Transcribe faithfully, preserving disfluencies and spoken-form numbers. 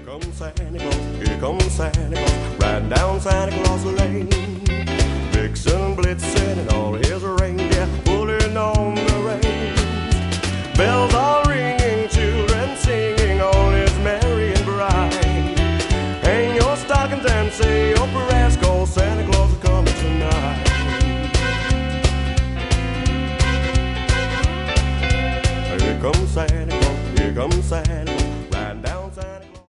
comes Santa Claus, here comes Santa Claus, riding down Santa Claus Lane. Vixen, Blitzen, and all his reindeer pulling on the reins. Bells are ringing, children singing, all is merry and bright. Hang your stockings and say your prayers, 'cause Santa Claus is coming tonight. Here comes Santa Claus, here comes Santa